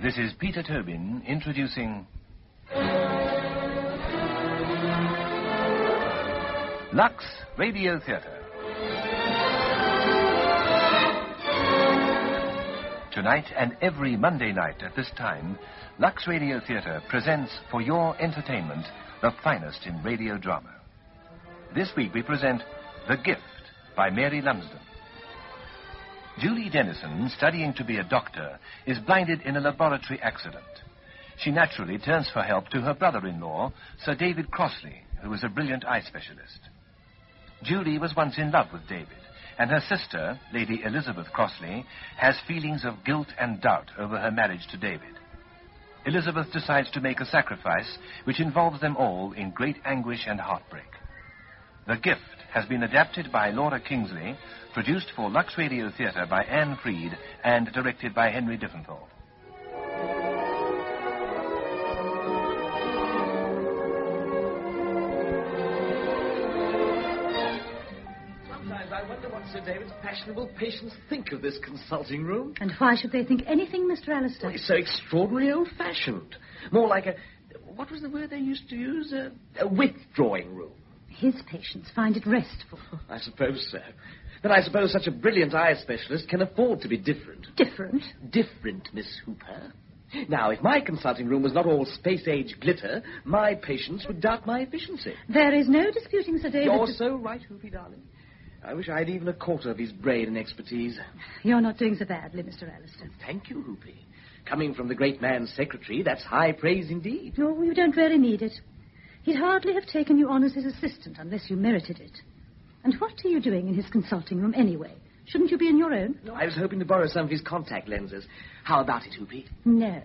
This is Peter Tobin introducing Lux Radio Theatre. Tonight and every Monday night at this time, Lux Radio Theatre presents for your entertainment the finest in radio drama. This week we present The Gift by Mary Lumsden. Julie Dennison, studying to be a doctor, is blinded in a laboratory accident. She naturally turns for help to her brother-in-law, Sir David Crossley, who is a brilliant eye specialist. Julie was once in love with David, and her sister, Lady Elizabeth Crossley, has feelings of guilt and doubt over her marriage to David. Elizabeth decides to make a sacrifice which involves them all in great anguish and heartbreak. The Gift has been adapted by Laura Kingsley, produced for Lux Radio Theatre by Anne Freed, and directed by Henry Diffenthorpe. Sometimes I wonder what Sir David's fashionable patients think of this consulting room. And why should they think anything, Mr. Alistair? Well, it's so extraordinarily old-fashioned. More like a... What was the word they used to use? A withdrawing room. His patients find it restful. I suppose so. Then I suppose such a brilliant eye specialist can afford to be different. Different? Different, Miss Hooper. Now, if my consulting room was not all space-age glitter, my patients would doubt my efficiency. There is no disputing Sir David... You're so right, Hoopy, darling. I wish I had even a quarter of his brain and expertise. You're not doing so badly, Mr. Alistair. Thank you, Hoopy. Coming from the great man's secretary, that's high praise indeed. No, you don't really need it. He'd hardly have taken you on as his assistant unless you merited it. And what are you doing in his consulting room anyway? Shouldn't you be in your own? No, I was hoping to borrow some of his contact lenses. How about it, Hoopy? No.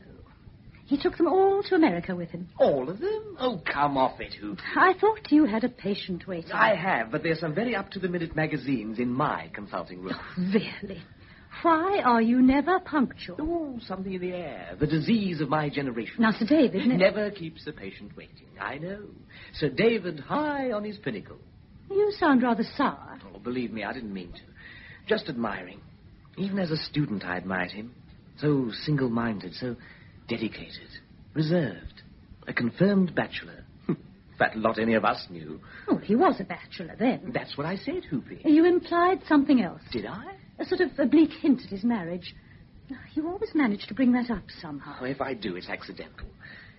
He took them all to America with him. All of them? Oh, come off it, Hoopy. I thought you had a patient waiting. I have, but there's some very up-to-the-minute magazines in my consulting room. Oh, really? Why are you never punctual? Oh, something in the air. The disease of my generation. Now, Sir David... Never keeps the patient waiting. I know. Sir David high on his pinnacle. You sound rather sour. Oh, believe me, I didn't mean to. Just admiring. Even as a student, I admired him. So single-minded, so dedicated, reserved. A confirmed bachelor. That lot any of us knew. Oh, he was a bachelor then. That's what I said, Hoopy. You implied something else. Did I? A sort of oblique hint at his marriage. You always manage to bring that up somehow. Oh, if I do, it's accidental.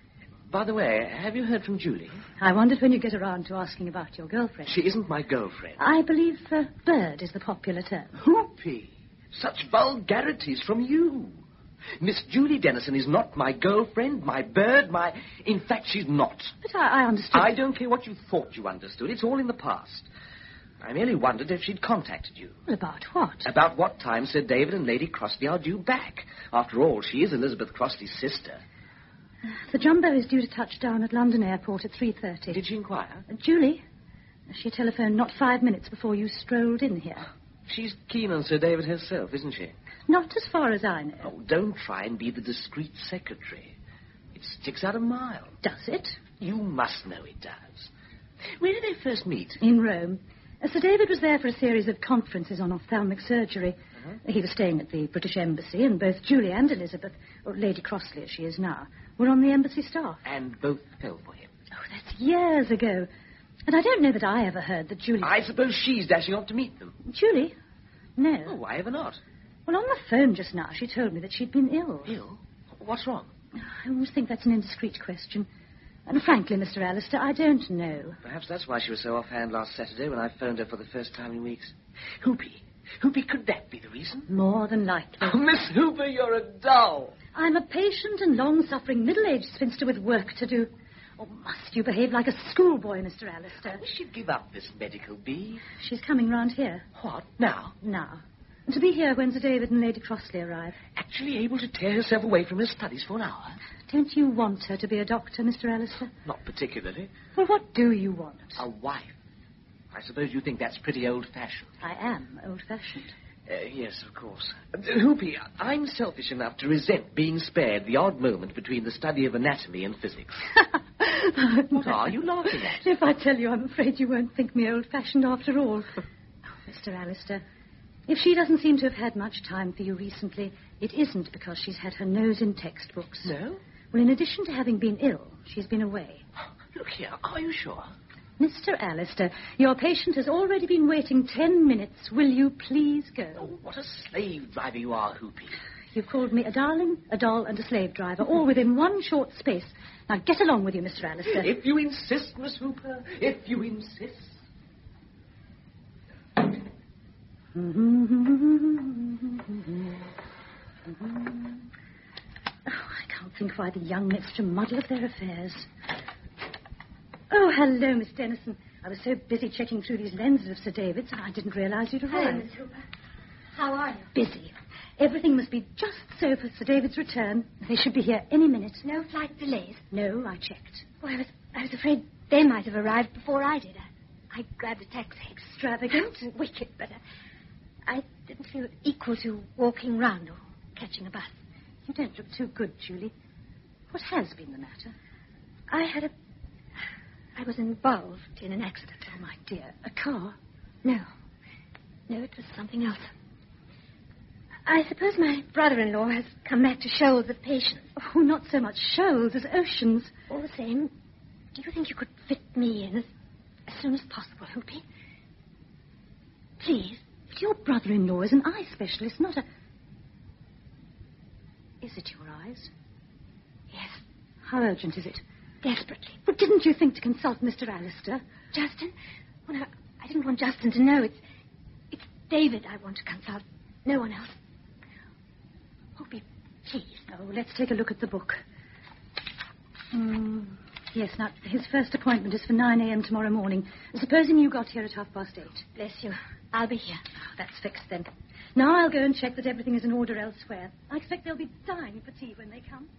By the way, have you heard from Julie? I wondered when you get around to asking about your girlfriend. She isn't my girlfriend. I believe bird is the popular term. Hoopy! Such vulgarities from you. Miss Julie Dennison is not my girlfriend, my bird, my... In fact, she's not. But I understood... I don't care what you thought you understood. It's all in the past. I merely wondered if she'd contacted you. Well, about what? About what time Sir David and Lady Crossley are due back. After all, she is Elizabeth Crossley's sister. The Jumbo is due to touch down at London Airport at 3:30. Did she inquire? Julie? She telephoned not 5 minutes before you strolled in here. She's keen on Sir David herself, isn't she? Not as far as I know. Oh, don't try and be the discreet secretary. It sticks out a mile. Does it? You must know it does. Where did they first meet? In Rome. Sir David was there for a series of conferences on ophthalmic surgery. He was staying at the British Embassy, and both Julie and Elizabeth, or Lady Crossley as she is now, were on the embassy staff. And both fell for him. Oh, that's years ago. And I don't know that I ever heard that Julie... I suppose she's dashing off to meet them. Julie? No. Oh, why ever not? Well, on the phone just now, she told me that she'd been ill. Ill? What's wrong? I always think that's an indiscreet question. And frankly, Mr. Alistair, I don't know. Perhaps that's why she was so offhand last Saturday when I phoned her for the first time in weeks. Hoopy, could that be the reason? More than likely. Oh, Miss Hooper, you're a doll. I'm a patient and long-suffering middle-aged spinster with work to do. Oh, must you behave like a schoolboy, Mr. Alistair? I wish she'd give up this medical bee. She's coming round here. What? Now? Now. And to be here when Sir David and Lady Crossley arrive. Actually able to tear herself away from her studies for an hour? Don't you want her to be a doctor, Mr. Alistair? Not particularly. Well, what do you want? A wife. I suppose you think that's pretty old-fashioned. I am old-fashioned. Yes, of course. Hoopy, I'm selfish enough to resent being spared the odd moment between the study of anatomy and physics. What are you laughing at? If I tell you, I'm afraid you won't think me old-fashioned after all. Oh, Mr. Alistair, If she doesn't seem to have had much time for you recently, it isn't because she's had her nose in textbooks. No? Well, in addition to having been ill, she's been away. Look here, are you sure? Mr. Alistair, your patient has already been waiting 10 minutes. Will you please go? Oh, what a slave driver you are, Hoopy. You've called me a darling, a doll, and a slave driver, all within one short space. Now get along with you, Mr. Alistair. If you insist, Miss Hooper, if you insist. I can't think why the young extra muddle of their affairs. Oh, hello, Miss Dennison. I was so busy checking through these lenses of Sir David's, I didn't realize you'd arrived. Hello, Miss Hooper. How are you? Busy. Everything must be just so for Sir David's return. They should be here any minute. No flight delays? No, I checked. Oh, I was afraid they might have arrived before I did. I grabbed a taxi. Extravagant and wicked, but I didn't feel equal to walking round or catching a bus. You don't look too good, Julie. What has been the matter? I was involved in an accident. Oh, my dear. A car? No, it was something else. I suppose my brother-in-law has come back to shoals of patients. Oh, not so much shoals as oceans. All the same, do you think you could fit me in as soon as possible, Hoopy? Please. But your brother-in-law is an eye specialist, not a... Is it your eyes? Yes. How urgent is it? Desperately. But didn't you think to consult Mr. Alistair? Justin? Well, no, I didn't want Justin to know. It's David I want to consult. No one else. Hoopy, please. Oh, let's take a look at the book. Yes, now, his first appointment is for 9 a.m. tomorrow morning. Supposing you got here at 8:30. Bless you. I'll be here. Oh, that's fixed, then. Now I'll go and check that everything is in order elsewhere. I expect they'll be dying for tea when they come.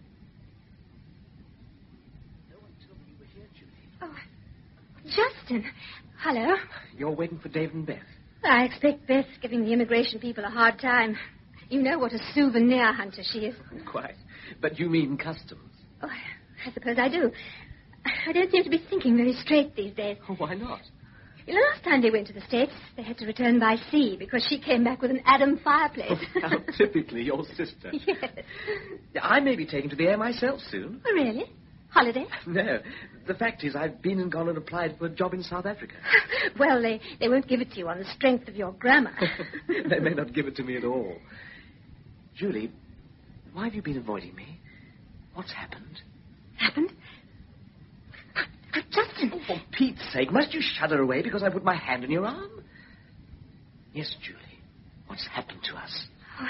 No one told me you were here, Julie. Oh, Justin. Hello. You're waiting for Dave and Beth. I expect Beth's giving the immigration people a hard time. You know what a souvenir hunter she is. Quite. But you mean customs? Oh, I suppose I do. I don't seem to be thinking very straight these days. Oh, why not? You know, last time they went to the States, they had to return by sea because she came back with an Adam fireplace. Oh, how typically your sister. Yes. I may be taken to the air myself soon. Oh, really? Holiday? No. The fact is, I've been and gone and applied for a job in South Africa. Well, they won't give it to you on the strength of your grammar. They may not give it to me at all. Julie, why have you been avoiding me? What's happened? Happened? Justin. Oh, for Pete's sake, must you shudder away because I put my hand on your arm? Yes, Julie. What's happened to us? Oh,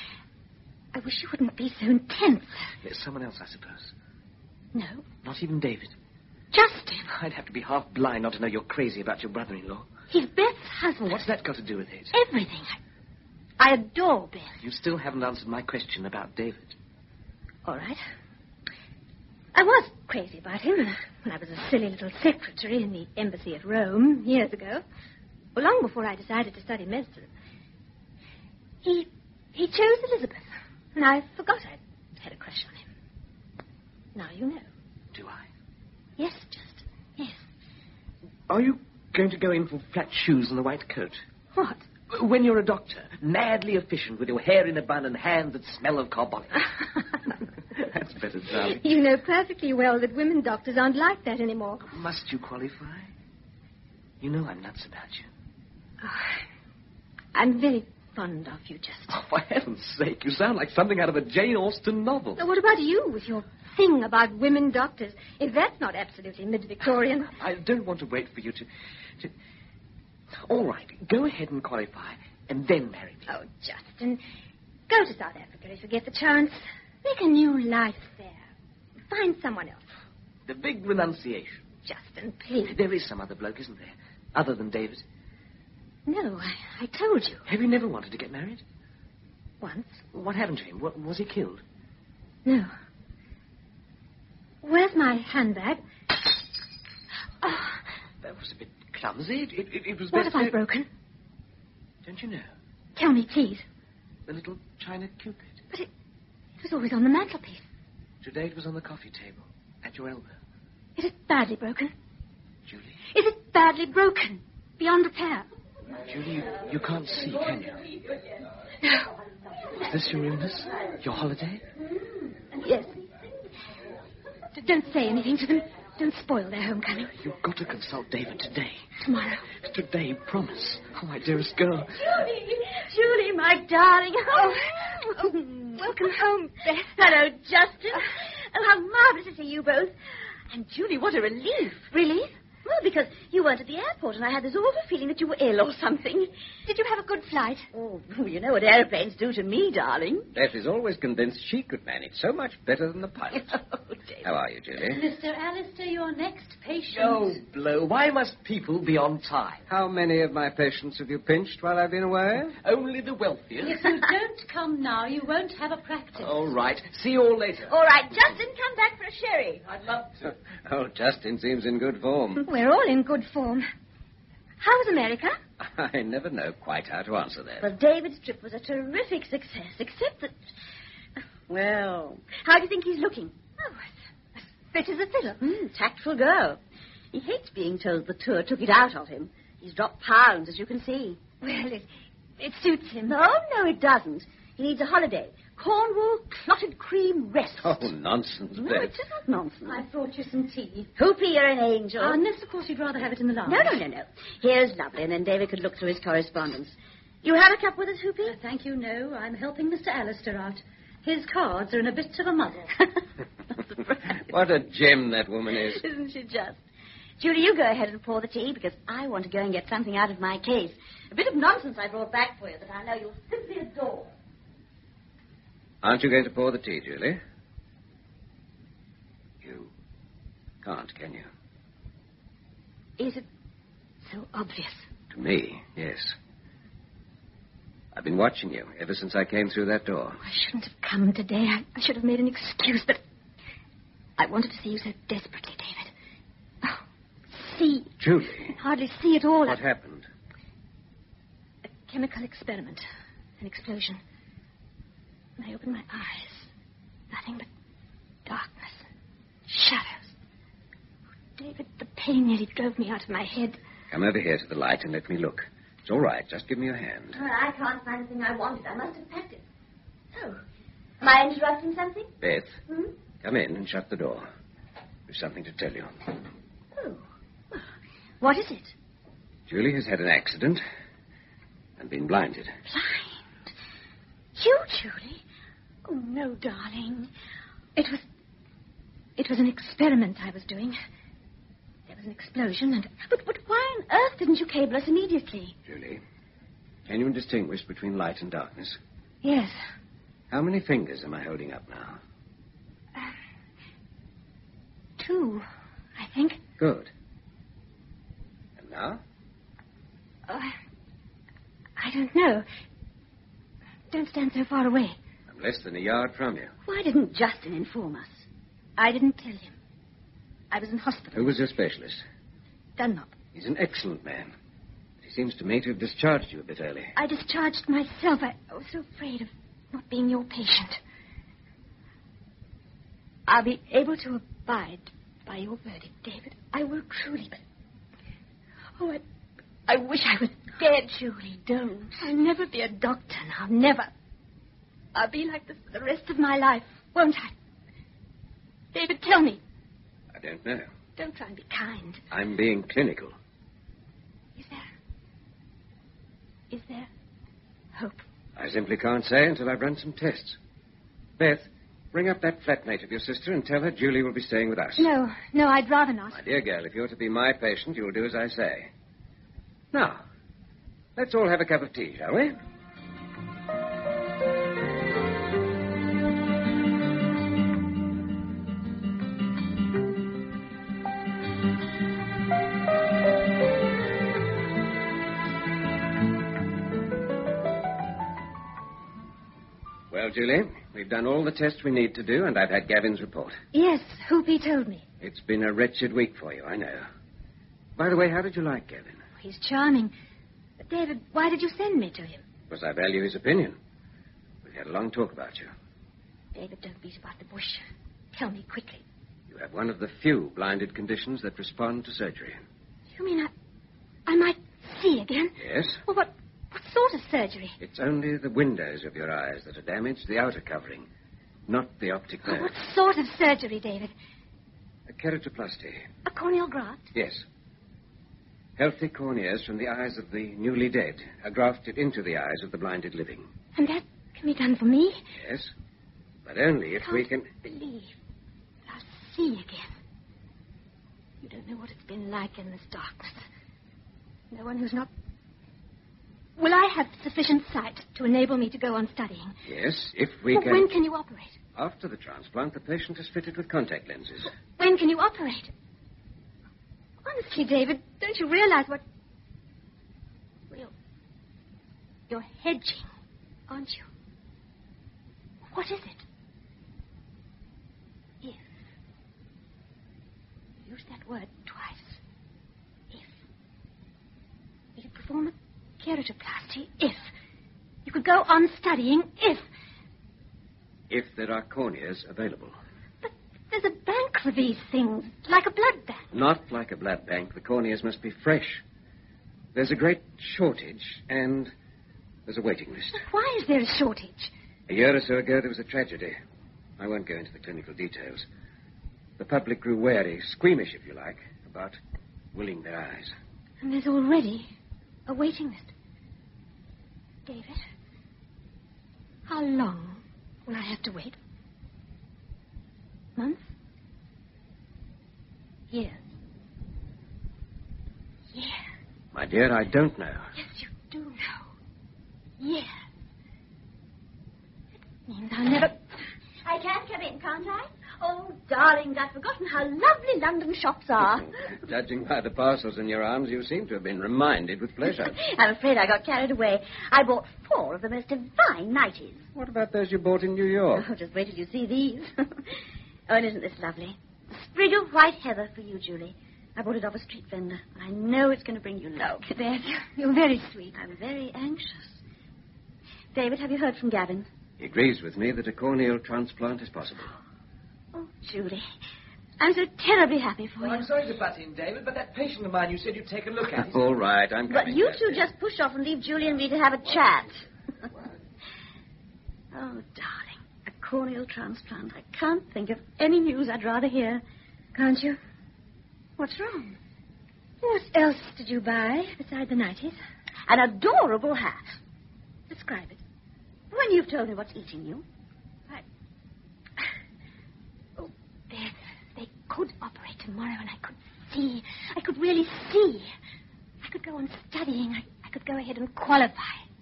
I wish you wouldn't be so intense. There's someone else, I suppose. No. Not even David. Justin. I'd have to be half blind not to know you're crazy about your brother-in-law. He's Beth's husband. What's that got to do with it? Everything. I adore Beth. You still haven't answered my question about David. All right. I was crazy about him when I was a silly little secretary in the embassy at Rome years ago. Well, long before I decided to study medicine. He chose Elizabeth, and I forgot I'd had a crush on him. Now you know. Do I? Yes, Justin. Yes. Are you going to go in for flat shoes and a white coat? What? When you're a doctor, madly efficient with your hair in a bun and hands that smell of carbolic. That's better, darling. You know perfectly well that women doctors aren't like that anymore. Must you qualify? You know I'm nuts about you. Oh, I'm very fond of you, Justin. Oh, for heaven's sake, you sound like something out of a Jane Austen novel. Now, what about you with your thing about women doctors? If that's not absolutely mid-Victorian... I don't want to wait for you to... All right, go ahead and qualify, and then marry me. Oh, Justin, go to South Africa if you get the chance. Make a new life there. Find someone else. The big renunciation. Justin, please. There is some other bloke, isn't there? Other than David. No, I told you. Have you never wanted to get married? Once. What happened to him? Was he killed? No. Where's my handbag? Oh. That was a bit clumsy. It was What best... have I broken? Don't you know? Tell me, please. The little china cupid. But it was always on the mantelpiece. Today it was on the coffee table, at your elbow. Is it badly broken? Julie? Is it badly broken? Beyond repair? Julie, you can't see, can you? No. Is this your illness? Your holiday? Yes. Don't say anything to them. Don't spoil their homecoming. You've got to consult David today. Tomorrow. Today, promise. Oh, my dearest girl. Julie, my darling. Oh, welcome home, Beth. Hello, Justin. Oh, how marvelous to see you both. And, Julie, what a relief. Relief? Well, because you weren't at the airport, and I had this awful feeling that you were ill or something. Did you have a good flight? Oh, you know what airplanes do to me, darling. Beth is always convinced she could manage so much better than the pilot. Oh, David. How are you, Julie? Mr. Alistair, your next patient. Oh, Blow, why must people be on time? How many of my patients have you pinched while I've been away? Only the wealthiest. If you don't come now, you won't have a practice. All right. See you all later. All right, Justin, come back for a sherry. I'd love to. Oh, Justin seems in good form. We're all in good form. How was America? I never know quite how to answer that. Well, David's trip was a terrific success, except that... Well, how do you think he's looking? Oh, as fit as a fiddle. Tactful girl. He hates being told the tour took it out of him. He's dropped pounds, as you can see. Well, it suits him. No, it doesn't. He needs a holiday. Cornwall clotted cream rest. Oh, nonsense, No, Beth. it isn't nonsense. I brought you some tea. Hoopy, you're an angel. Unless, of course, you'd rather have it in the lounge. No. Here's lovely, and then David could look through his correspondence. You have a cup with us, Hoopy? Thank you, no. I'm helping Mr. Alistair out. His cards are in a bit of a muddle. What a gem that woman is. Isn't she just? Julie, you go ahead and pour the tea, because I want to go and get something out of my case. A bit of nonsense I brought back for you that I know you'll simply adore. Aren't you going to pour the tea, Julie? You can't, can you? Is it so obvious? To me, yes. I've been watching you ever since I came through that door. I shouldn't have come today. I should have made an excuse, but I wanted to see you so desperately, David. Oh, see. Julie. I can hardly see at all. What happened? A chemical experiment. An explosion. When I opened my eyes, nothing but darkness. Shadows. Oh, David, the pain nearly drove me out of my head. Come over here to the light and let me look. It's all right. Just give me your hand. Well, I can't find the thing I wanted. I must have packed it. Oh. Am I interrupting something? Beth, come in and shut the door. There's something to tell you. Oh. What is it? Julie has had an accident and been blinded. Blind? You, Julie? Oh, no, darling. It was an experiment I was doing. There was an explosion, and... But why on earth didn't you cable us immediately? Julie, can you distinguish between light and darkness? Yes. How many fingers am I holding up now? 2, I think. Good. And now? I don't know. Don't stand so far away. I'm less than a yard from you. Why didn't Justin inform us? I didn't tell him. I was in hospital. Who was your specialist? Dunlop. He's an excellent man. But he seems to me to have discharged you a bit early. I discharged myself. I was so afraid of not being your patient. I'll be able to abide by your verdict, David. I will truly, but... Oh, I wish I was dead. Julie, don't. I'll never be a doctor now, never. I'll be like this for the rest of my life, won't I? David, tell me. I don't know. Don't try and be kind. I'm being clinical. Is there hope? I simply can't say until I've run some tests. Beth, bring up that flatmate of your sister and tell her Julie will be staying with us. No, I'd rather not. My dear girl, if you're to be my patient, you'll do as I say. Now, let's all have a cup of tea, shall we? Well, Julie, we've done all the tests we need to do, and I've had Gavin's report. Yes, Hoopy told me. It's been a wretched week for you, I know. By the way, how did you like Gavin? He's charming. But, David, why did you send me to him? Because I value his opinion. We've had a long talk about you. David, don't beat about the bush. Tell me quickly. You have one of the few blinded conditions that respond to surgery. You mean I might see again? again? Yes? Well, what sort of surgery? It's only the windows of your eyes that are damaged, the outer covering, not the optic nerve. What sort of surgery, David? A keratoplasty. A corneal graft? Yes. Healthy corneas from the eyes of the newly dead are grafted into the eyes of the blinded living. And that can be done for me? Yes, but only if we can... believe I'll see again. You don't know what it's been like in this darkness. No one who's not... Will I have sufficient sight to enable me to go on studying? Yes, if we But can... when can you operate? After the transplant, the patient is fitted with contact lenses. When can you operate? Honestly, David, don't you realize what... Well, you're hedging, aren't you? What is it? If. Use that word twice. If. You could perform a keratoplasty if. You could go on studying if. If there are corneas available. But there's a bank for these things, like a blood bank. Not like a blood bank. The corneas must be fresh. There's a great shortage, and there's a waiting list. Why is there a shortage? A year or so ago, there was a tragedy. I won't go into the clinical details. The public grew wary, squeamish, if you like, about willing their eyes. And there's already a waiting list. David, how long will I have to wait? Months? Years? Years? My dear, I don't know. Yes, you do know. Years. It means I'll never... I can come in, can't I? Oh, darlings, I've forgotten how lovely London shops are. Judging by the parcels in your arms, you seem to have been reminded with pleasure. I'm afraid I got carried away. I bought 4 of the most divine nighties. What about those you bought in New York? Oh, just wait till you see these. Oh, and isn't this lovely? A sprig of white heather for you, Julie. I bought it off a street vendor. I know it's going to bring you luck. Beth, you're very sweet. I'm very anxious. David, have you heard from Gavin? He agrees with me that a corneal transplant is possible. Oh, Julie, I'm so terribly happy for Well, you. I'm sorry to butt in, David, but that patient of mine you said you'd take a look at is... All right, I'm coming. But you Beth. two just push off and leave Julie and me to have a chat. Oh, darling, a corneal transplant. I can't think of any news I'd rather hear. Can't you? What's wrong? What else did you buy beside the nighties? An adorable hat. Describe it. When you've told me what's eating you. Oh, Beth, they could operate tomorrow and I could really see. I could go on studying. I could go ahead and qualify.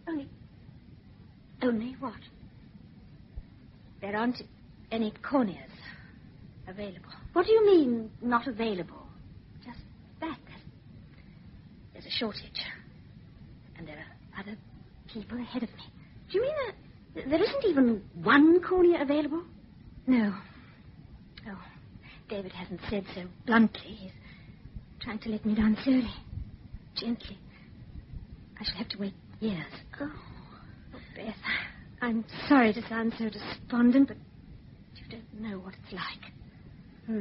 Only what? There aren't any corneas available. What do you mean, not available? Just that. There's a shortage. And there are other people ahead of me. Do you mean that there isn't even one cornea available? No. Oh, David hasn't said so bluntly. He's trying to let me down slowly, gently. I shall have to wait years. Oh, Beth, I'm sorry to sound so despondent, but you don't know what it's like.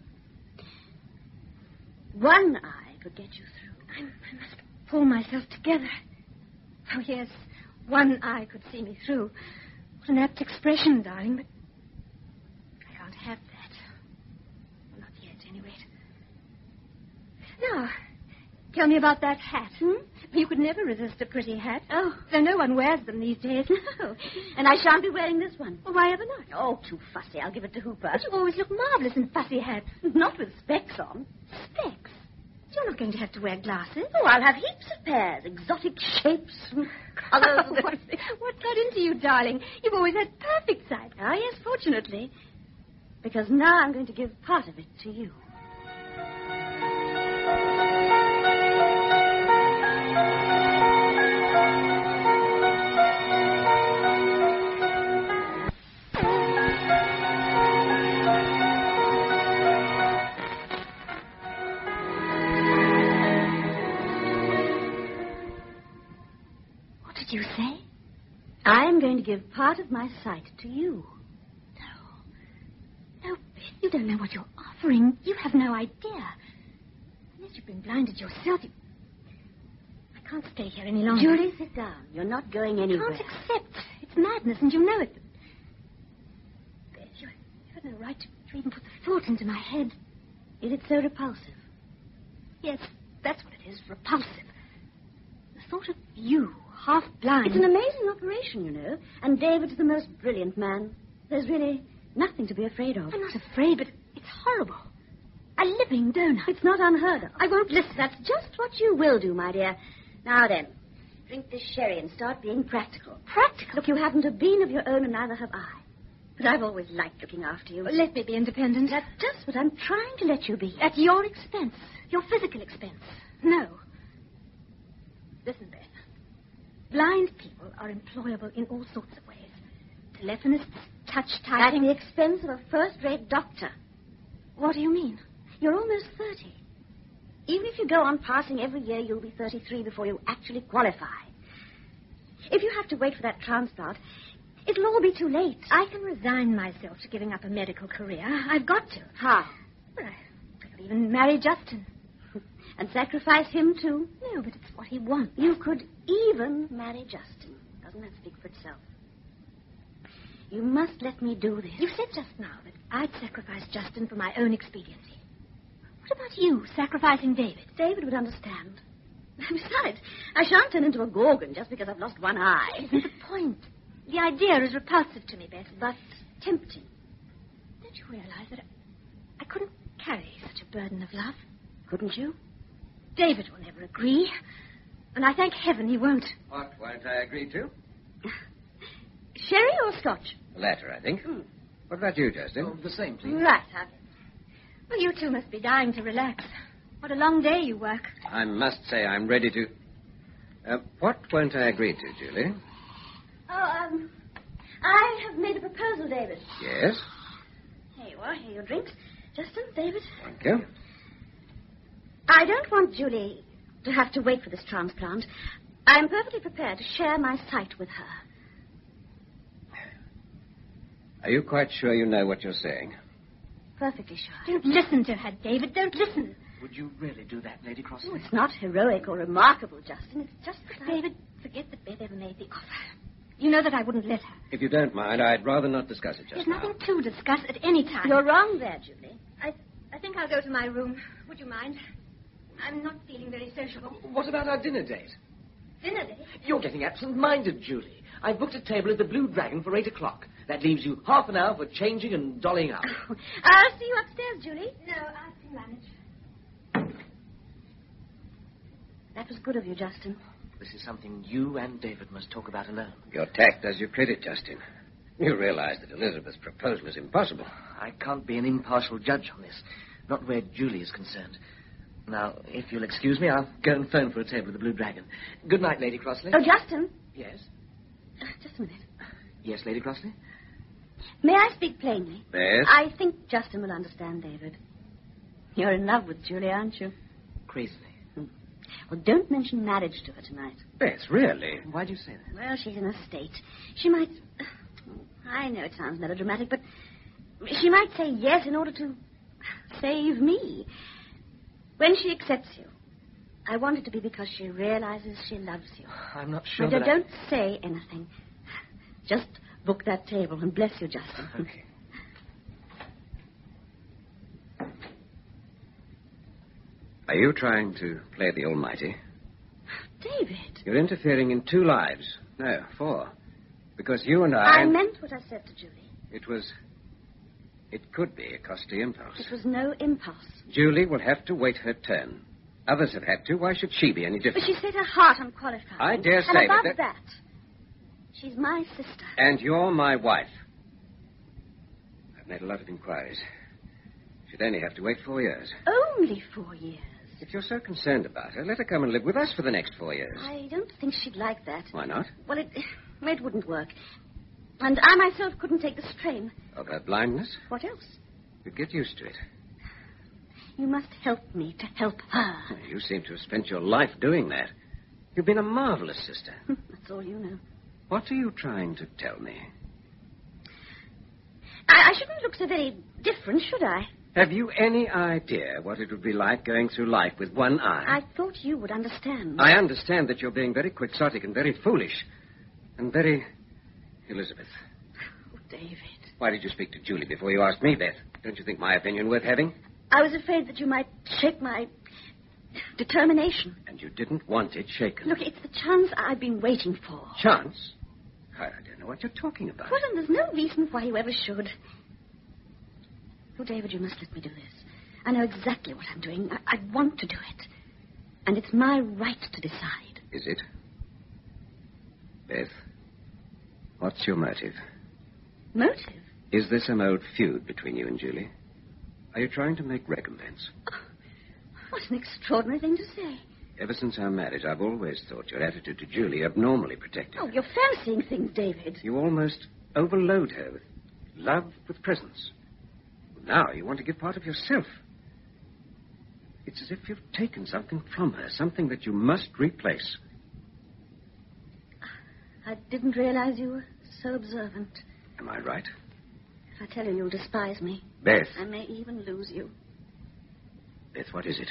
One eye could get you through. I must pull myself together. Oh, yes, one eye could see me through. What an apt expression, darling, but I can't have that. Well, not yet, at any rate. Now, tell me about that hat. You could never resist a pretty hat. Oh. Though no one wears them these days. No. And I shan't be wearing this one. Well, why ever not? Oh, too fussy. I'll give it to Hooper. But you always look marvelous in fussy hats. Not with specs on. Specs? You're not going to have to wear glasses. Oh, I'll have heaps of pairs. Exotic shapes and colours. What got into you, darling? You've always had perfect sight. Ah, yes, fortunately. Because now I'm going to give part of it to you. You say? I am going to give part of my sight to you. No, Beth, you don't know what you're offering. You have no idea. Unless you've been blinded yourself, I can't stay here any longer. Julie, sit down. You're not going anywhere. I can't accept. It's madness, and you know it. You had no right to even put the thought into my head. Is it so repulsive? Yes, that's what it is, repulsive. The thought of you, half blind. It's an amazing operation, you know. And David's the most brilliant man. There's really nothing to be afraid of. I'm not afraid, but it's horrible. A living donor. It's not unheard of. I won't listen. That's just what you will do, my dear. Now then, drink this sherry and start being practical. Practical? Look, you haven't a bean of your own, and neither have I. But I've always liked looking after you. Well, let me be independent. That's just what I'm trying to let you be. At your expense. Your physical expense. No. Listen, Beth. Blind people are employable in all sorts of ways. Telephonists, touch typing. At the expense of a first-rate doctor. What do you mean? You're almost 30. Even if you go on passing every year, you'll be 33 before you actually qualify. If you have to wait for that transplant, it'll all be too late. I can resign myself to giving up a medical career. I've got to. How? Well, I could even marry Justin. And sacrifice him, too? No, but it's what he wants. You could even marry Justin. Doesn't that speak for itself? You must let me do this. You said just now that I'd sacrifice Justin for my own expediency. What about you, sacrificing David? David would understand. Besides, I shan't turn into a Gorgon just because I've lost one eye. That isn't the point. The idea is repulsive to me, Beth, but tempting. Don't you realize that I couldn't carry such a burden of love? Couldn't you? David will never agree. And I thank heaven he won't. What won't I agree to? Sherry or scotch? The latter, I think. What about you, Justin? Oh, the same, please. Right. Well, you two must be dying to relax. What a long day you work. I must say I'm ready to... what won't I agree to, Julie? I have made a proposal, David. Yes? Here you are. Here are your drinks. Justin, David. Thank you. I don't want Julie to have to wait for this transplant. I'm perfectly prepared to share my sight with her. Are you quite sure you know what you're saying? Perfectly sure. Don't listen to her, David. Don't listen. Would you really do that, Lady Crossley? Oh, it's not heroic or remarkable, Justin. It's just that David, forget that Beth ever made the offer. You know that I wouldn't let her. If you don't mind, I'd rather not discuss it just There's now. nothing to discuss at any time. You're wrong there, Julie. I think I'll go to my room. Would you mind? I'm not feeling very sociable. What about our dinner date? Dinner date? You're getting absent-minded, Julie. I've booked a table at the Blue Dragon for 8 o'clock. That leaves you half an hour for changing and dolling up. I'll see you upstairs, Julie. No, I can manage. That was good of you, Justin. This is something you and David must talk about alone. Your tact does you credit, Justin. You realize that Elizabeth's proposal is impossible. I can't be an impartial judge on this, not where Julie is concerned. Now, if you'll excuse me, I'll go and phone for a table at the Blue Dragon. Good night, Lady Crossley. Oh, Justin. Yes? Just a minute. Yes, Lady Crossley? May I speak plainly? Yes? I think Justin will understand, David. You're in love with Julie, aren't you? Crazily. Well, don't mention marriage to her tonight. Beth, really? Why do you say that? Well, she's in a state. She might... I know it sounds melodramatic, but she might say yes in order to save me. When she accepts you, I want it to be because she realizes she loves you. I'm not sure Now, that don't say anything. Just book that table, and bless you, Justin. Okay. Are you trying to play the Almighty? David. You're interfering in 2 lives. No, 4. Because you and I... I meant what I said to Julie. It could be a costly impulse. It was no impulse. Julie will have to wait her turn. Others have had to. Why should she be any But different? she set her heart on qualifying. I dare and say above that... that, she's my sister. And you're my wife. I've made a lot of inquiries. She'd only have to wait 4 years. Only 4 years. If you're so concerned about her, let her come and live with us for the next 4 years. I don't think she'd like that. Why not? Well, it wouldn't work. And I myself couldn't take the strain. Of her blindness? What else? You'd get used to it. You must help me to help her. You seem to have spent your life doing that. You've been a marvelous sister. That's all you know. What are you trying to tell me? I shouldn't look so very different, should I? Have you any idea what it would be like going through life with one eye? I thought you would understand. I understand that you're being very quixotic and very foolish. And very... Elizabeth. Oh, David. Why did you speak to Julie before you asked me, Beth? Don't you think my opinion worth having? I was afraid that you might shake my determination. And you didn't want it shaken. Look, it's the chance I've been waiting for. Chance? I don't know what you're talking about. Well, and there's no reason why you ever should. Oh, David, you must let me do this. I know exactly what I'm doing. I want to do it. And it's my right to decide. Is it? Beth, what's your motive? Motive? Is this an old feud between you and Julie? Are you trying to make recompense? Oh, what an extraordinary thing to say. Ever since our marriage, I've always thought your attitude to Julie abnormally protective. Oh, you're fancying things, David. You almost overload her with love, with presence. Now you want to give part of yourself. It's as if you've taken something from her, something that you must replace. I didn't realize you were so observant. Am I right? If I tell you, you'll despise me. Beth. I may even lose you. Beth, what is it?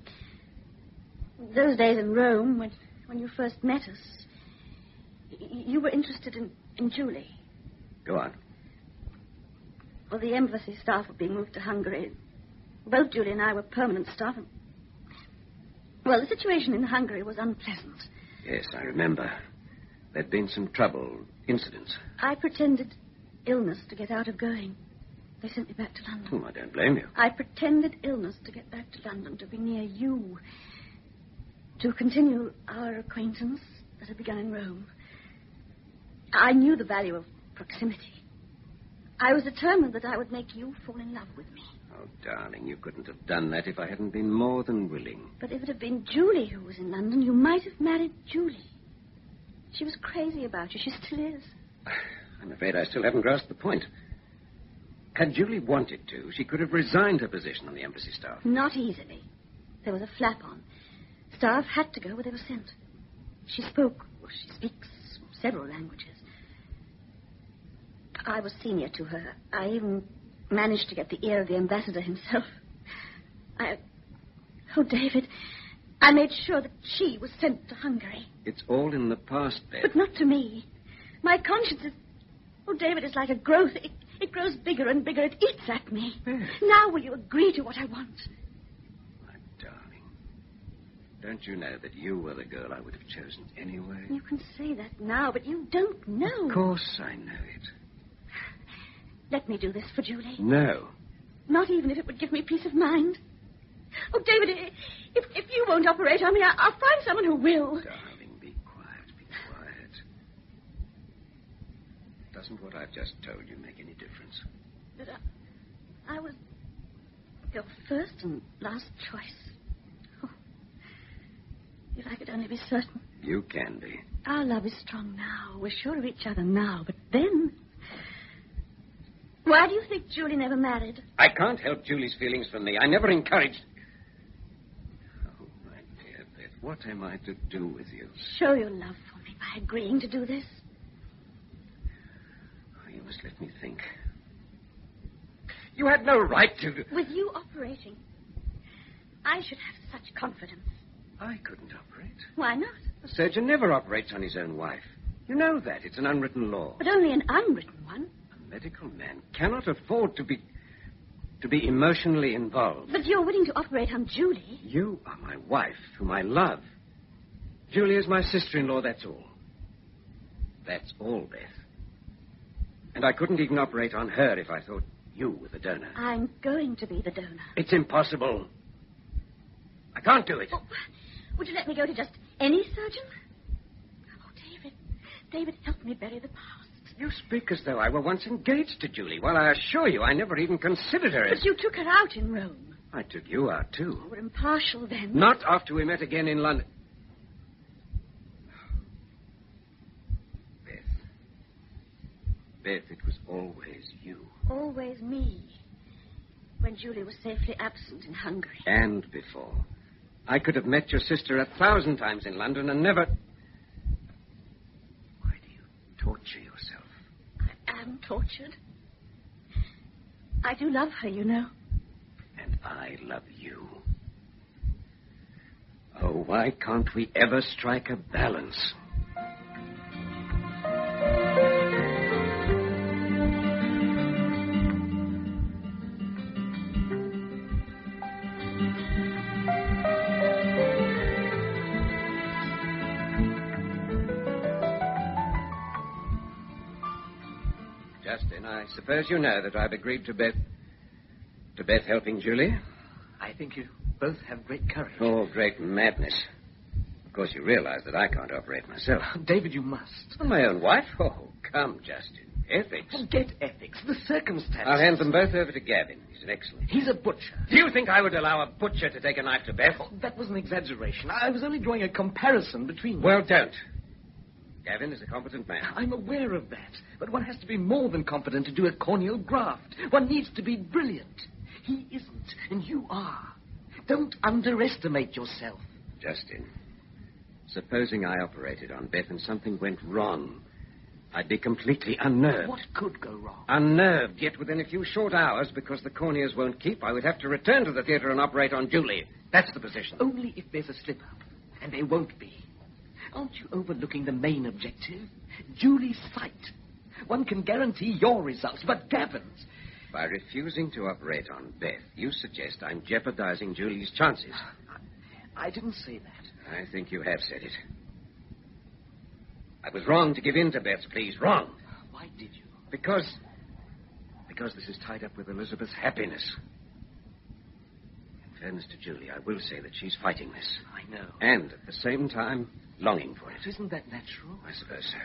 Those days in Rome, when you first met us, you were interested in Julie. Go on. Well, the embassy staff were being moved to Hungary. Both Julie and I were permanent staff. Well, the situation in Hungary was unpleasant. Yes, I remember. There'd been some trouble, incidents. I pretended illness to get out of going. They sent me back to London. Oh, I don't blame you. I pretended illness to get back to London, to be near you, to continue our acquaintance that had begun in Rome. I knew the value of proximity. I was determined that I would make you fall in love with me. Oh, darling, you couldn't have done that if I hadn't been more than willing. But if it had been Julie who was in London, you might have married Julie. She was crazy about you. She still is. I'm afraid I still haven't grasped the point. Had Julie wanted to, she could have resigned her position on the embassy staff. Not easily. There was a flap on. Staff had to go where they were sent. She speaks several languages. I was senior to her. I even managed to get the ear of the ambassador himself. Oh, David, I made sure that she was sent to Hungary. It's all in the past, Beth. But not to me. My conscience is... Oh, David, it's like a growth. It grows bigger and bigger. It eats at me. Beth. Now will you agree to what I want? My darling, don't you know that you were the girl I would have chosen anyway? You can say that now, but you don't know. Of course I know it. Let me do this for Julie. No. Not even if it would give me peace of mind. Oh, David, if you won't operate on me, I'll find someone who will. Darling, be quiet, be quiet. Doesn't what I've just told you make any difference? But I was your first and last choice. Oh, if I could only be certain. You can be. Our love is strong now. We're sure of each other now. But then... Why do you think Julie never married? I can't help Julie's feelings for me. I never encouraged... Oh, my dear Beth, what am I to do with you? Show your love for me by agreeing to do this. Oh, you must let me think. You had no right to... With you operating, I should have such confidence. I couldn't operate. Why not? A surgeon never operates on his own wife. You know that. It's an unwritten law. But only an unwritten one. A medical man cannot afford to be emotionally involved. But you're willing to operate on Julie. You are my wife, whom I love. Julie is my sister-in-law, that's all. That's all, Beth. And I couldn't even operate on her if I thought you were the donor. I'm going to be the donor. It's impossible. I can't do it. Oh, would you let me go to just any surgeon? Oh, David, help me bury the past. You speak as though I were once engaged to Julie, while I assure you I never even considered her as... But you took her out in Rome. I took you out, too. You were impartial then. Not after we met again in London. Beth, it was always you. Always me. When Julie was safely absent in Hungary. And before. I could have met your sister 1,000 times in London and never... Why do you torture yourself? I am tortured. I do love her, you know. I love you. Oh, why can't we ever strike a balance? Justin, I suppose you know that I've agreed to Beth helping Julie? I think you both have great courage. Oh, great madness. Of course, you realize that I can't operate myself. David, you must. On my own wife? Oh, come, Justin. Ethics. Forget ethics. The circumstances. I'll hand them both over to Gavin. He's an excellent. He's a butcher. Do you think I would allow a butcher to take a knife to Beth? Oh, that was an exaggeration. I was only drawing a comparison between them. Well, don't. Gavin is a competent man. I'm aware of that. But one has to be more than competent to do a corneal graft. One needs to be brilliant. He isn't, and you are. Don't underestimate yourself. Justin, supposing I operated on Beth and something went wrong, I'd be completely unnerved. What could go wrong? Unnerved, yet within a few short hours, because the corneas won't keep, I would have to return to the theater and operate on Julie. That's the position. Only if there's a slip-up, and there won't be. Aren't you overlooking the main objective? Julie's sight. One can guarantee your results, but Gavin's... By refusing to operate on Beth, you suggest I'm jeopardizing Julie's chances. I didn't say that. I think you have said it. I was wrong to give in to Beth's pleas. Wrong. Why did you? Because this is tied up with Elizabeth's happiness. In fairness to Julie, I will say that she's fighting this. I know. And at the same time, longing for it. Isn't that natural? I suppose so.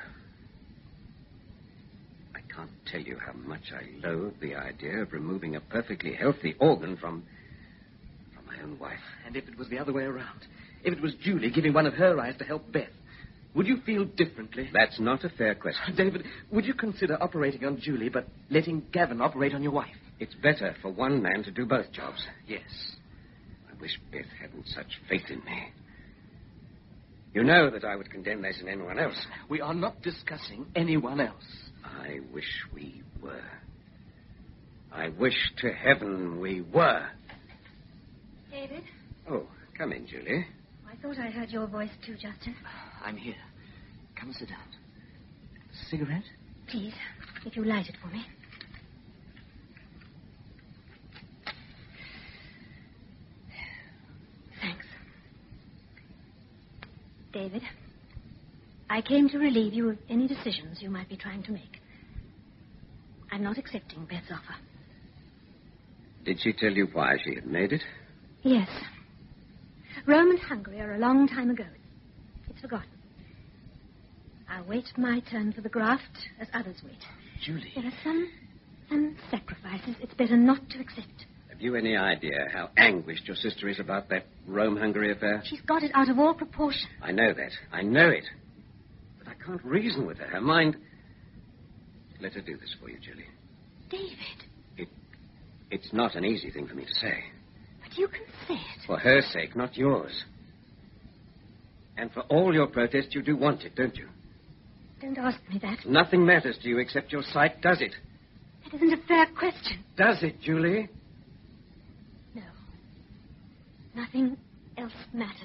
I can't tell you how much I loathe the idea of removing a perfectly healthy organ from my own wife. And if it was the other way around, if it was Julie giving one of her eyes to help Beth, would you feel differently? That's not a fair question. David, would you consider operating on Julie but letting Gavin operate on your wife? It's better for one man to do both jobs. Yes. I wish Beth hadn't such faith in me. You know that I would condemn less than anyone else. We are not discussing anyone else. I wish we were. I wish to heaven we were. David? Oh, come in, Julie. I thought I heard your voice too, Justin. I'm here. Come and sit down. Cigarette? Please, if you light it for me. Thanks. David, I came to relieve you of any decisions you might be trying to make. I'm not accepting Beth's offer. Did she tell you why she had made it? Yes. Rome and Hungary are a long time ago. It's forgotten. I'll wait my turn for the graft as others wait. Julie. There are some sacrifices it's better not to accept. Have you any idea how anguished your sister is about that Rome-Hungary affair? She's got it out of all proportion. I know that. I know it. But I can't reason with her. Her mind... Let her do this for you, Julie. David. It's not an easy thing for me to say. But you can say it. For her sake, not yours. And for all your protests, you do want it, don't you? Don't ask me that. Nothing matters to you except your sight, does it? That isn't a fair question. Does it, Julie? No. Nothing else matters.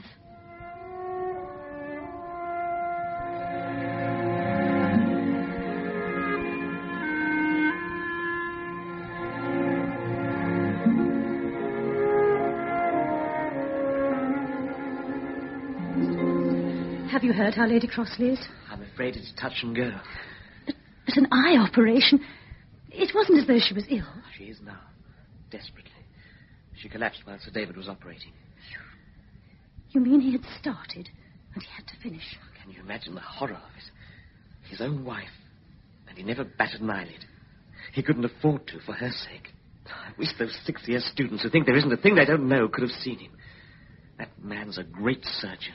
Have you heard how Lady Crossley is? I'm afraid it's touch and go. But an eye operation? It wasn't as though she was ill. She is now. Desperately. She collapsed while Sir David was operating. You mean he had started and he had to finish? Can you imagine the horror of it? His own wife. And he never batted an eyelid. He couldn't afford to for her sake. I wish those sixth-year students who think there isn't a thing they don't know could have seen him. That man's a great surgeon.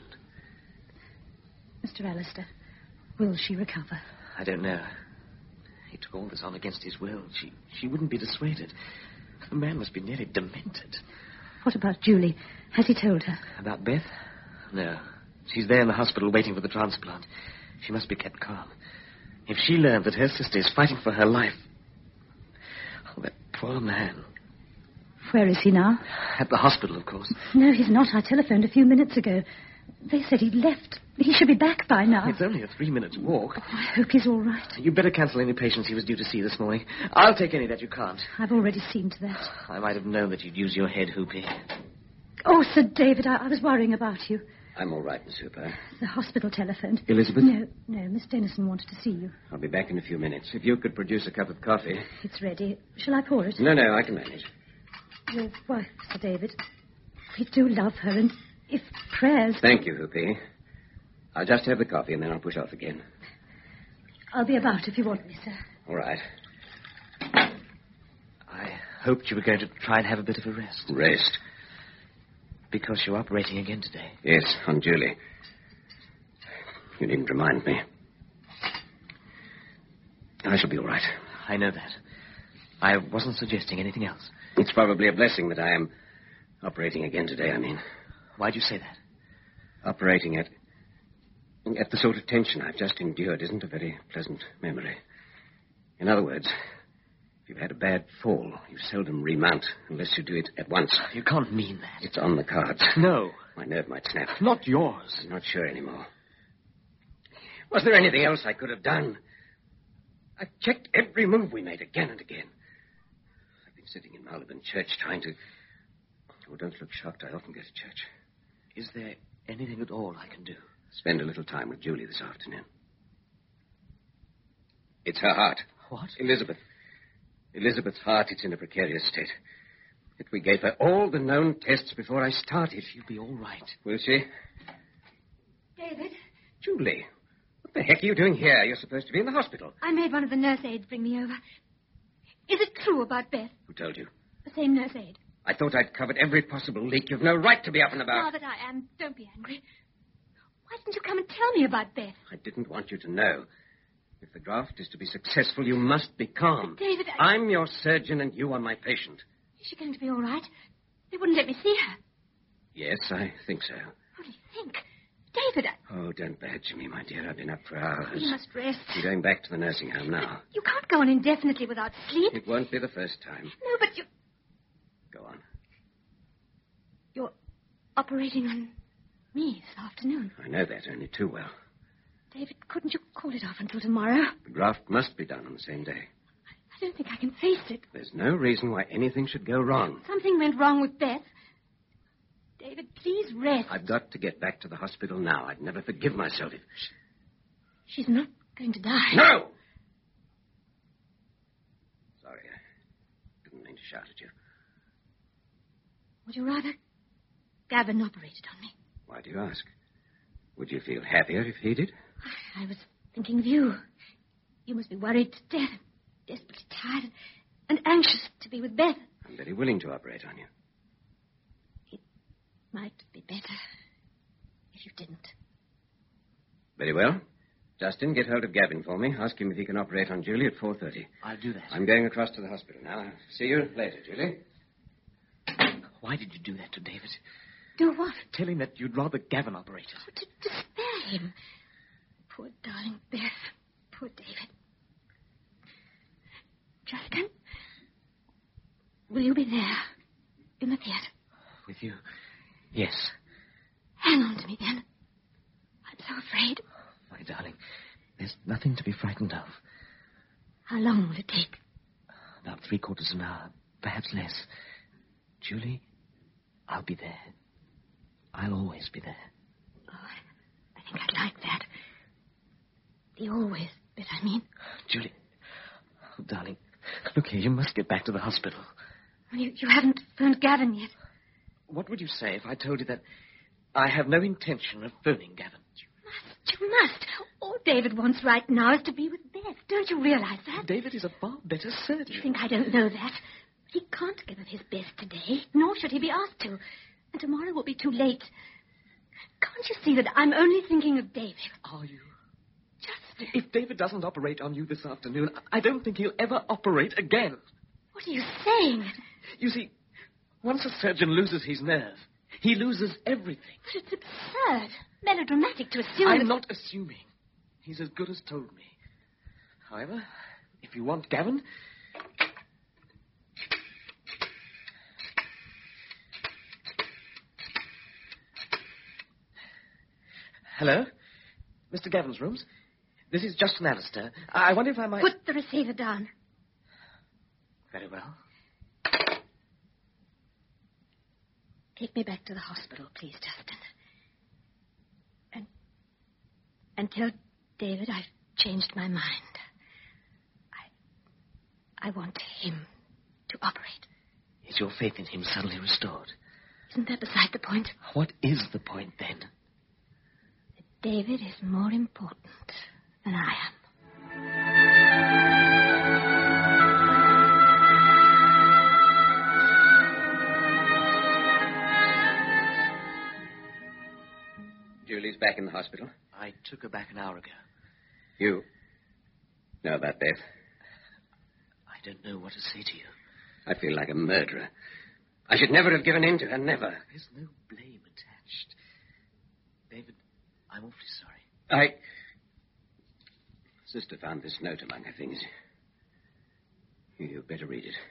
Mr. Alistair, will she recover? I don't know. He took all this on against his will. She wouldn't be dissuaded. The man must be nearly demented. What about Julie? Has he told her? About Beth? No. She's there in the hospital waiting for the transplant. She must be kept calm. If she learned that her sister is fighting for her life... Oh, that poor man. Where is he now? At the hospital, of course. No, he's not. I telephoned a few minutes ago. They said he'd left. He should be back by now. It's only a 3-minute walk. Oh, I hope he's all right. You better cancel any patients he was due to see this morning. I'll take any that you can't. I've already seen to that. I might have known that you'd use your head, Hoopy. Oh, Sir David, I was worrying about you. I'm all right, Miss Hooper. The hospital telephoned. Elizabeth? No, Miss Dennison wanted to see you. I'll be back in a few minutes. If you could produce a cup of coffee. It's ready. Shall I pour it? No, I can manage. Your wife, Sir David. We do love her, and if prayers... Thank you, Hoopy. I'll just have the coffee, and then I'll push off again. I'll be about if you want me, sir. All right. I hoped you were going to try and have a bit of a rest. Rest? Because you're operating again today. Yes, on Julie. You needn't remind me. I shall be all right. I know that. I wasn't suggesting anything else. It's probably a blessing that I am operating again today, I mean. Why'd you say that? Operating at the sort of tension I've just endured isn't a very pleasant memory. In other words, if you've had a bad fall, you seldom remount unless you do it at once. You can't mean that. It's on the cards. No. My nerve might snap. Not yours. I'm not sure anymore. Was there anything else I could have done? I've checked every move we made again and again. I've been sitting in Marylebone Church trying to... Oh, don't look shocked. I often go to church. Is there anything at all I can do? Spend a little time with Julie this afternoon. It's her heart. What? Elizabeth. Elizabeth's heart, it's in a precarious state. If we gave her all the known tests before I started, she'll be all right. Will she? David? Julie, what the heck are you doing here? You're supposed to be in the hospital. I made one of the nurse aides bring me over. Is it true about Beth? Who told you? The same nurse aide. I thought I'd covered every possible leak. You've no right to be up and about. Now that I am, don't be angry. Why didn't you come and tell me about Beth? I didn't want you to know. If the graft is to be successful, you must be calm. But David, I'm your surgeon and you are my patient. Is she going to be all right? They wouldn't let me see her. Yes, I think so. What do you think? David, Oh, don't badger me, my dear. I've been up for hours. You must rest. I'm going back to the nursing home now. You can't go on indefinitely without sleep. It won't be the first time. No, but you... Go on. You're operating on me this afternoon. I know that only too well. David, couldn't you call it off until tomorrow? The graft must be done on the same day. I don't think I can face it. There's no reason why anything should go wrong. Something went wrong with Beth. David, please rest. I've got to get back to the hospital now. I'd never forgive myself if... She's not going to die. No! Sorry, I didn't mean to shout at you. Would you rather Gavin operated on me? Why do you ask? Would you feel happier if he did? I was thinking of you. You must be worried to death, desperately tired, and anxious to be with Beth. I'm very willing to operate on you. It might be better if you didn't. Very well. Justin, get hold of Gavin for me. Ask him if he can operate on Julie at 4:30. I'll do that. I'm going across to the hospital now. I'll see you later, Julie. Why did you do that to David? Do what? Tell him that you'd rather Gavin operated. Oh, to spare him. Poor darling Beth. Poor David. Justin, will you be there in the theater? With you? Yes. Hang on to me, then. I'm so afraid. My darling, there's nothing to be frightened of. How long will it take? About 3/4 of an hour, perhaps less. Julie, I'll be there. I'll always be there. Oh, I think I'd like that. The always bit, I mean. Julie, oh, darling, look here, you must get back to the hospital. You haven't phoned Gavin yet. What would you say if I told you that I have no intention of phoning Gavin? You must. All David wants right now is to be with Beth. Don't you realize that? David is a far better surgeon. You think I don't know that? He can't give of his best today, nor should he be asked to. And tomorrow will be too late. Can't you see that I'm only thinking of David? Are you? Just... If David doesn't operate on you this afternoon, I don't think he'll ever operate again. What are you saying? You see, once a surgeon loses his nerve, he loses everything. But it's absurd. Melodramatic to assume I'm that... not assuming. He's as good as told me. However, if you want Gavin... Hello? Mr. Gavin's rooms? This is Justin Alistair. I wonder if I might... Put the receiver down. Very well. Take me back to the hospital, please, Justin. And tell David I've changed my mind. I want him to operate. Is your faith in him suddenly restored? Isn't that beside the point? What is the point, then? That David is more important than I am. Julie's back in the hospital. I took her back an hour ago. You know about Beth? I don't know what to say to you. I feel like a murderer. I should never have given in to her, never. There's no blame attached. David, I'm awfully sorry. Sister found this note among her things. You better read it.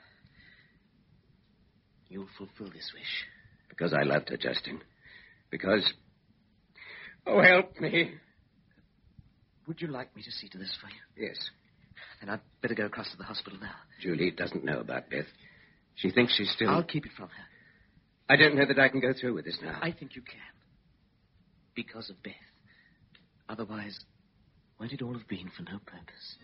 You'll fulfill this wish. Because I loved her, Justin. Because... Oh, help me. Would you like me to see to this for you? Yes. Then I'd better go across to the hospital now. Julie doesn't know about Beth. She thinks she's still... I'll keep it from her. I don't know that I can go through with this now. I think you can. Because of Beth. Otherwise, won't it all have been for no purpose?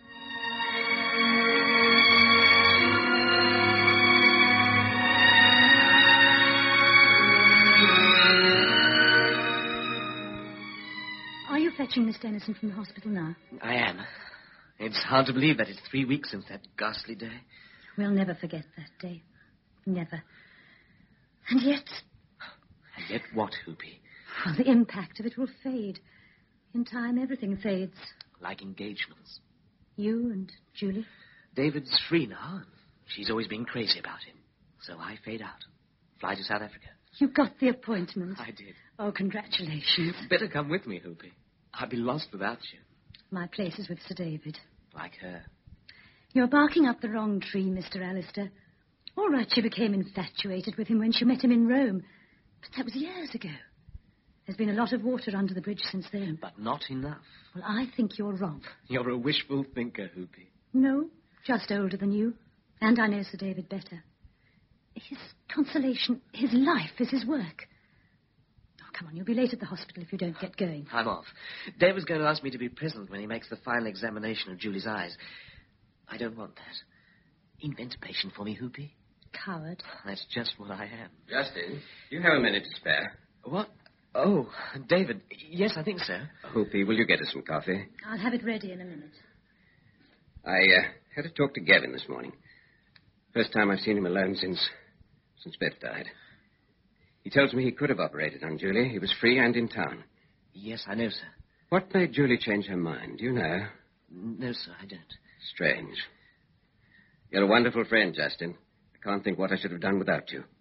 Are you fetching Miss Dennison from the hospital now? I am. It's hard to believe that it's 3 weeks since that ghastly day. We'll never forget that day. Never. And yet... And yet what, Hoopy? Well, the impact of it will fade. In time, everything fades. Like engagements. You and Julie? David's free now, and she's always been crazy about him. So I fade out. Fly to South Africa. You got the appointment. I did. Oh, congratulations. Better come with me, Hoopy. I'd be lost without you. My place is with Sir David. Like her. You're barking up the wrong tree, Mr. Alistair. All right, she became infatuated with him when she met him in Rome. But that was years ago. There's been a lot of water under the bridge since then. But not enough. Well, I think you're wrong. You're a wishful thinker, Hoopy. No, just older than you. And I know Sir David better. His consolation, his life is his work. Oh, come on, you'll be late at the hospital if you don't get going. I'm off. Dave was going to ask me to be present when he makes the final examination of Julie's eyes. I don't want that. Invent a patient for me, Hoopy. Coward. That's just what I am. Justin, you have a minute to spare. What? Oh, David. Yes, I think so. Hoopy, will you get us some coffee? I'll have it ready in a minute. I had a talk to Gavin this morning. First time I've seen him alone since Beth died. He tells me he could have operated on Julie. He was free and in town. Yes, I know, sir. What made Julie change her mind? Do you know? No, sir, I don't. Strange. You're a wonderful friend, Justin. I can't think what I should have done without you.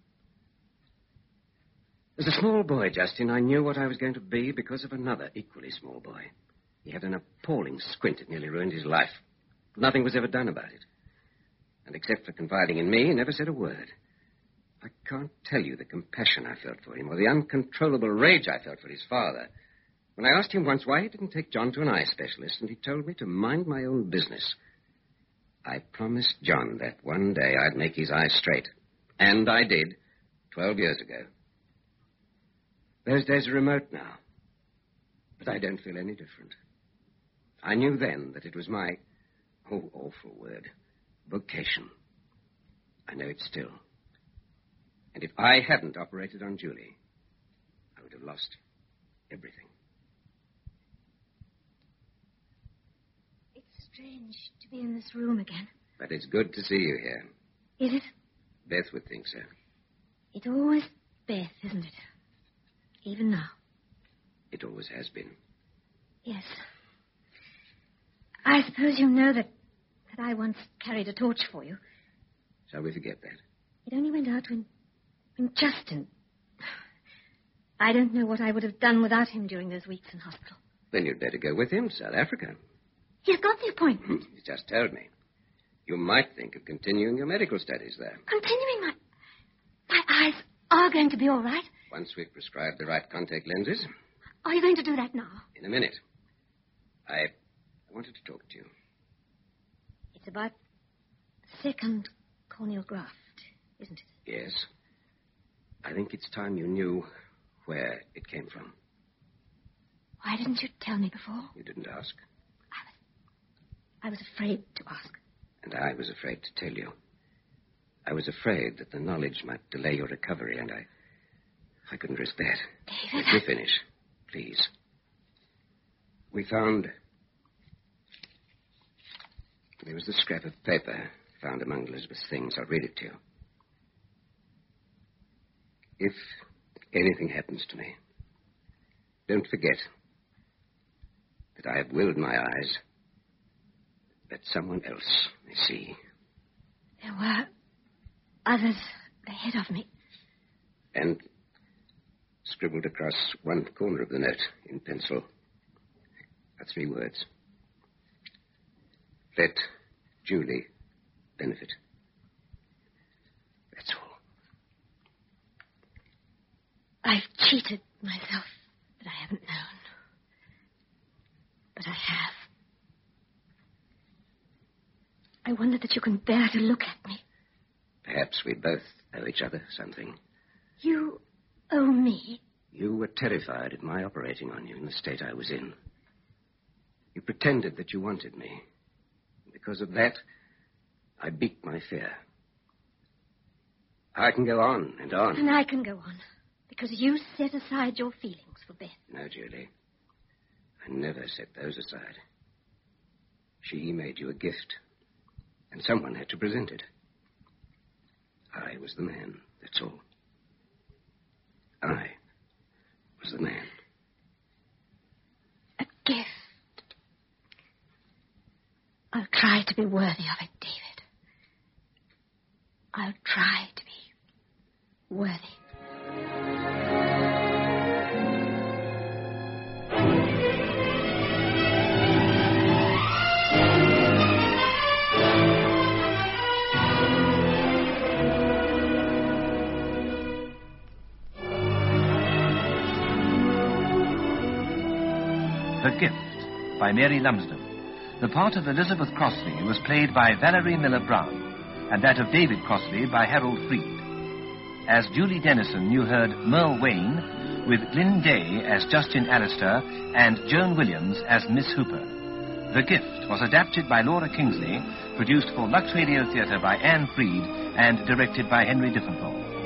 As a small boy, Justin, I knew what I was going to be because of another equally small boy. He had an appalling squint that nearly ruined his life. Nothing was ever done about it. And except for confiding in me, he never said a word. I can't tell you the compassion I felt for him or the uncontrollable rage I felt for his father. When I asked him once why he didn't take John to an eye specialist, and he told me to mind my own business. I promised John that one day I'd make his eyes straight. And I did, 12 years ago. Those days are remote now. But I don't feel any different. I knew then that it was my, oh, awful word, vocation. I know it still. And if I hadn't operated on Julie, I would have lost everything. It's strange to be in this room again. But it's good to see you here. Is it? Beth would think so. It's always Beth, isn't it? Even now. It always has been. Yes. I suppose you know that I once carried a torch for you. Shall we forget that? It only went out when Justin... I don't know what I would have done without him during those weeks in hospital. Then you'd better go with him to South Africa. He's got the appointment. He's just told me. You might think of continuing your medical studies there. Continuing my eyes are going to be all right. Once we've prescribed the right contact lenses. Are you going to do that now? In a minute. I wanted to talk to you. It's about second corneal graft, isn't it? Yes. I think it's time you knew where it came from. Why didn't you tell me before? You didn't ask. I was afraid to ask. And I was afraid to tell you. I was afraid that the knowledge might delay your recovery, and I couldn't risk that. David. Let me finish, please. We found... There was this scrap of paper found among Elizabeth's things. I'll read it to you. If anything happens to me, don't forget that I have willed my eyes that someone else may see. There were others ahead of me. And scribbled across one corner of the note in pencil are 3 words. Let Julie benefit. That's all. I've cheated myself that I haven't known. But I have. I wonder that you can bear to look at me. Perhaps we both owe each other something. You owe me? You were terrified at my operating on you in the state I was in. You pretended that you wanted me. Because of that, I beat my fear. I can go on and on. And I can go on. Because you set aside your feelings for Beth. No, Julie. I never set those aside. She made you a gift. And someone had to present it. I was the man, that's all. I was the man. A gift. I'll try to be worthy of it, David. I'll try to be worthy. The Gift by Mary Lumsden. The part of Elizabeth Crossley was played by Valerie Miller Brown, and that of David Crossley by Harold Freed. As Julie Dennison, you heard Merle Wayne, with Glyn Day as Justin Allister and Joan Williams as Miss Hooper. The Gift was adapted by Laura Kingsley, produced for Lux Radio Theatre by Anne Freed, and directed by Henry Diffenthorpe.